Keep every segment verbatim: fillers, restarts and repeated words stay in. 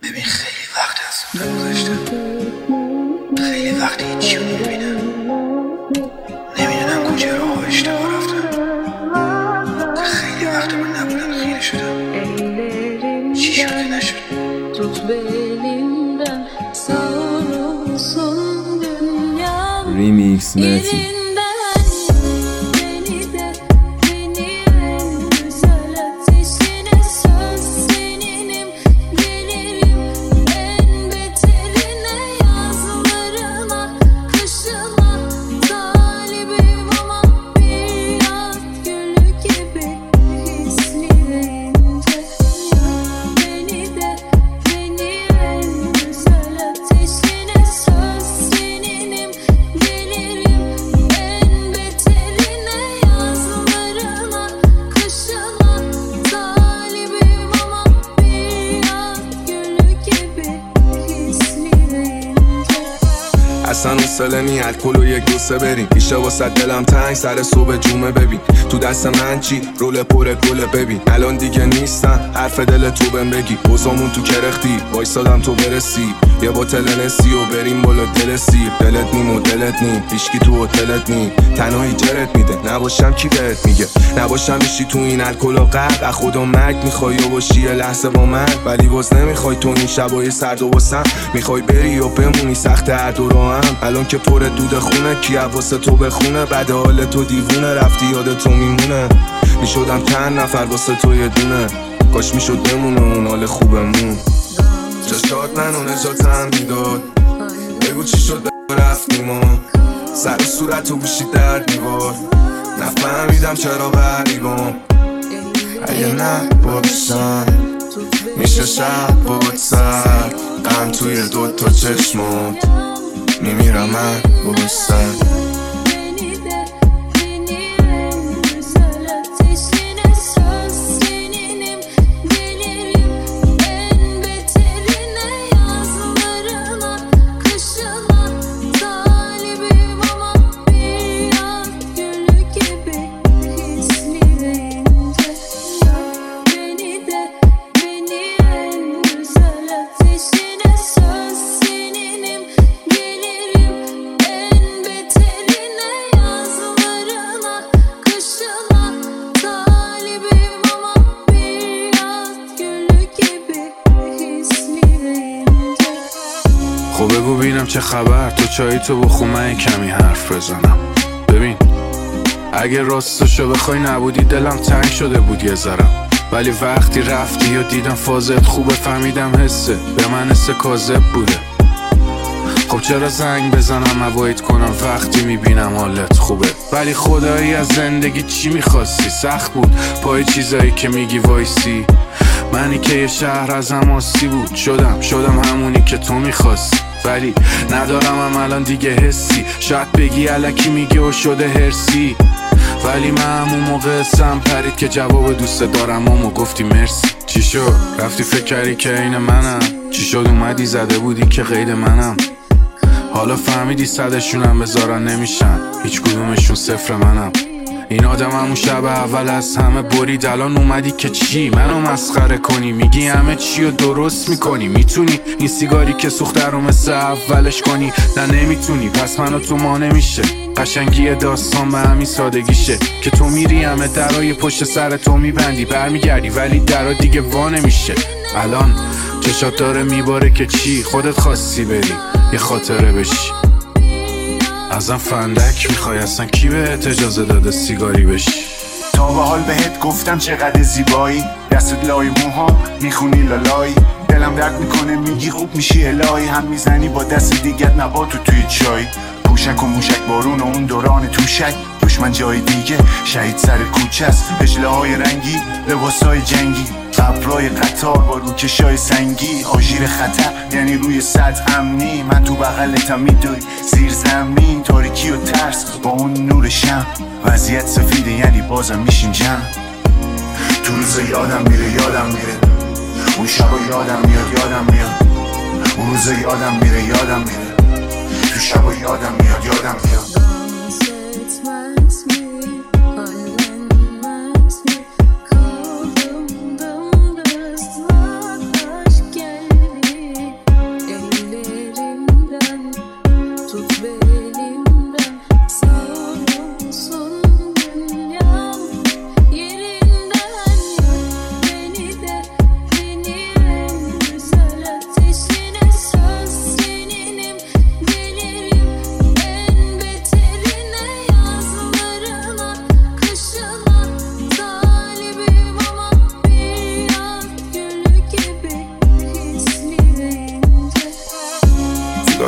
ببین خیلی وقت از اون گذشته، خیلی وقت هیچی رو نمیبینم، نمیدونم کجا راه اشتباه رفتم، خیلی وقت من نبودم خیره شدم، چی شده نشد. ریمیکس متی اصلا اصله نی الکل و یک دوسته بریم بیشه واسه دلم تنگ سر صبح جمعه ببین تو دست من چی رول پر گله ببین الان دیگه نیستم حرف دل تو بهم بگی بزامون تو کرختی وایسادم تو برسی یه بوتل نسی و بریم بالا دل سیر دلت نیم و دلت نیم هیچکی تو هتلت نیم تنهایی جرت میده نباشم کی بهت میگه نباشم میشی تو این الکل و غرق از خدا مرگ میخوای و باشی یه لحظه با من ولی باز نمیخوای تو این شبای سرد و واسم میخوای بری و بمونی سخت هر دو راهم الان که پر دود خونه کی واسه تو بخونه بعد حال تو دیوونه رفتی یاد تو میمونه میشدم چند نفر واسه تو یه دونه کاش میشد بمونه اون حال خوبمون چشات منو نجاتم میداد بگو چی شد رفتیم و سر و صورت و گوشی در دیوار نفهمیدم چرا غریبم اگه نه باشم میشه شب بود سر غم توی دوتا چشمات میمیرم من بوستن خب بگو بینم چه خبر تو چایی تو بخون من کمی حرف بزنم ببین اگه راستشو بخوای نبودی دلم تنگ شده بود یه ذرم ولی وقتی رفتی یا دیدم فازت خوبه فهمیدم حسه به من حس کاذب بوده خب چرا زنگ بزنم اوایت کنم وقتی میبینم حالت خوبه ولی خدایی از زندگی چی میخواستی سخت بود پای چیزایی که میگی وایسی منی که یه شهر ازم آسی بود شدم شدم همونی که تو میخواستی ولی ندارم هم الان دیگه حسی شاید بگی الکی میگه و شده هرسی ولی من همون موقع سم پرید که جواب دوست دارم همو گفتی مرسی چی شد؟ رفتی فکر کردی که این منم چی شد اومدی زده بودی که غیر منم حالا فهمیدی صدشونم بذارن نمیشن هیچ کدومشون صفر منم این آدم همون شب اول از همه برید الان اومدی که چی منو مسخره کنی میگی همه چی رو درست میکنی میتونی این سیگاری که سوخته رو مثل اولش کنی نه نمیتونی پس منو تو ما نمیشه قشنگی داستان به همین سادگیشه که تو میری همه درای پشت سر تو میبندی برمیگردی ولی درا دیگه وا نمیشه الان چشات داره میباره که چی خودت خواستی بری یه خاطره بشی ازم فندک میخوای اصلا کی بهت اجازه داده سیگاری بشی تا به حال بهت گفتم چقدر زیبایی دستت لای موهام میخونی لالایی دلم درد میکنه میگی خوب میشی الهی هم میزنی با دست دیگت نباتو توی چای پوشک و موشک بارون و اون دوران توشک دشمن جای دیگه شهید سر کوچه است اجله های رنگی لباسای جنگی قبرای قطار با روکشای سنگی آژیر خطر یعنی روی سطح امنی من تو بغلتم میدوی زیر زمین تاریکی و ترس با اون نور شم وضعیت سفیده یعنی بازم میشین جمع تو روز یادم میره یادم میره اون شبا یادم میاد یادم میاد اون روز یادم میره یادم میره تو شبا یادم میاد یادم میاد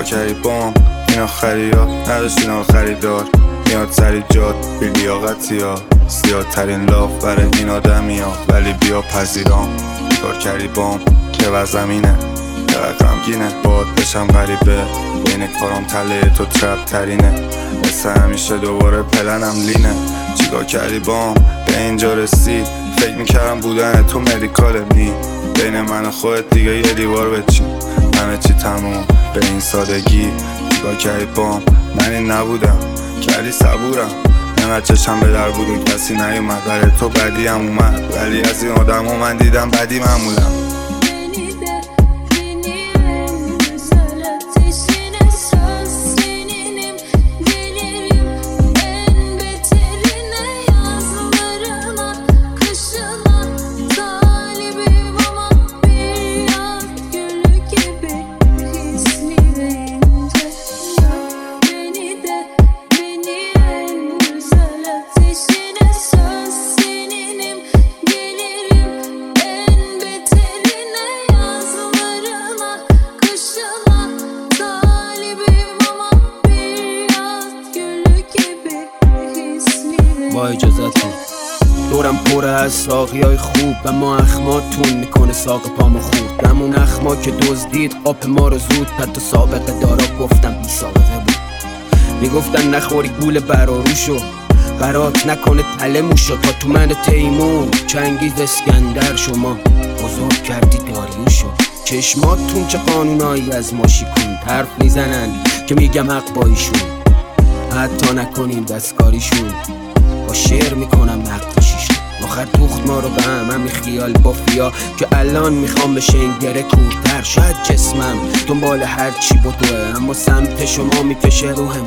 کردی بام این آخری ها نداشت این خریدار میاد سری جاد بی لیاقتی ها سیاه ترین لاف برای این آدمی ها ولی بیا پذیرام کار کردی بام که و زمینه چقدر غمگینه باد بشم غریبه بین کارام تله تو ترپ ترینه مثل همیشه دوباره پلنم لینه چیکار کردی بام به اینجا رسید فکر میکردم بودن تو مدیکال نی بین من و خودت دیگه یه دیوار بچین همه چی تموم به این سادگی چیکار کردی بام من این نبودم کردی صبورم اینقدر چشم به در بود و کسی نیومد برای تو بدی هم اومد ولی از این آدم ها من دیدم بدی معمولم با اجازتون دورم پره از ساقی های خوب و ما اخماتون میکنه ساق پامو خورد همون اخما که دزدید آب ما رو زود حتی سابقه دارا گفتم بی سابقه بود میگفتن نخوری گول براروشو برات نکنه تله موشو تا تو من تیمون چنگیز اسکندر شما بزرگ کردی داریوشو چشماتون چه قانونایی از ما شیکون حرف میزنن که میگم حق با ایشون حتی نکنیم دستکاریشون با شعر میکنم نقاشیشون آخر دوخت ما رو به هم همین خیال بافیا که الان میخوام بشه این گره کورتر شاید جسمم دنبال هر چی بدوه اما سمت شما میکشه روحم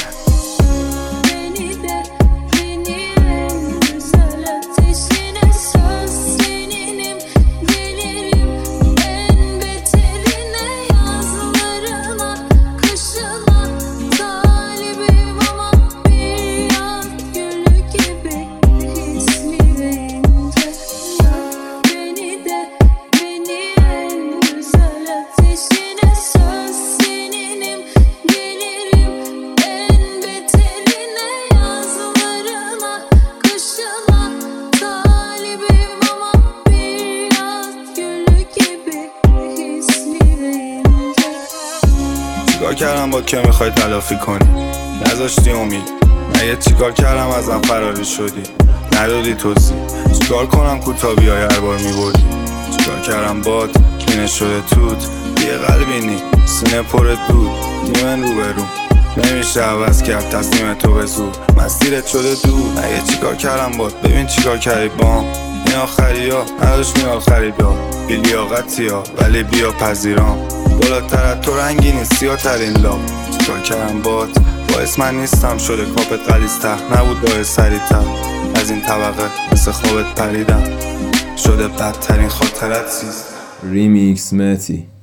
چیکار کردم با که میخوای تلافی کنی نذاشتی امید مگه چیکار کردم ازم فراری شدی ندادی توضیح چیکار کنم کوتابی های هر بار میبردی چیکار کردم باد کینه شده توت یه قلبی نی سینه پر دود دیمن رو برو نمیشه عوض کرد تصمیم تو به زور مسیرت شده دور مگه چیکار کردم باد ببین چیکار کردی بام این آخری ها نداشت این آخری ها بی لیاقتی ها ولی بیا پذیرام بالاتر از تو رنگی نیست سیاه ترین لاب چیکار کردم باد باعث من نیستم شده کاپت غلیظ‌تر نبود داره سریع‌تر از این طبقه مثل خوابت پریدم شده بدترین خاطرت سیز ریمیکس متی